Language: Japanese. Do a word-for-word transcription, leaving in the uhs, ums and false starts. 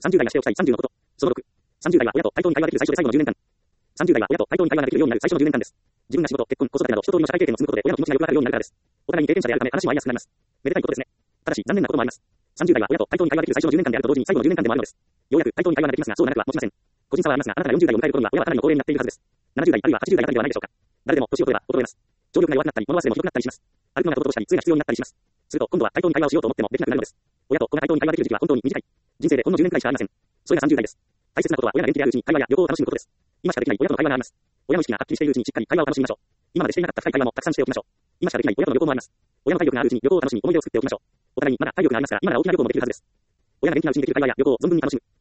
さんじゅう代がしておきたいさんじゅうのこと。そのろく。さんじゅう代は親と対等に会話できる最初で最後のじゅうねんかん。さんじゅう代は親と対等に会話ができるようになる最初のじゅうねんかんです。自分が仕事、結婚、子育てなど一通りの社会経験を積むことで親の気持ちがよくわかるようになるからです。お互いに経験者であるため話も合いやすくなります。めでたいことですね。ただし残念なこともあります。さんじゅう代は親と対等に会話できる最初のじゅうねんかんであると同時に最後のじゅうねんかんでもあるのです。ようやく対等に会話ができますが、そう長くは持ちません。個人差はありますが、あなたがよんじゅう代を迎える頃には親はかなりの高齢になっているはずです。ななじゅう代あるいははちじゅう代あたりではないでしょうか。誰でも年を取れば衰えます。聴力が弱くなったり、物忘れもひどくなったりします。歩くのが滞ったり、杖が必要になったりします。すると今度は対等に会話をしようと思ってもできなくなるのです。親と子が対等に会話できる時期は本当に短い。人生でほんのじゅうねんくらいしかありません。それがさんじゅう代です。大切なことは親が元気であるうちに会話や旅行を楽しむことです。今しかできない親との会話があります。親の意識がはっきりしているうちにしっかり会話を楽しみましょう。今までしていなかった深い会話もたくさんしておきましょう。今しかできない親との旅行もあります。親の体力があるうちに旅行を楽しみ、思い出を作っておきましょう。お互いにまだ体力がありますが、今なら大きな旅行もできるはずです。親が元気なうちにできる会話や旅行を存分に楽しむ。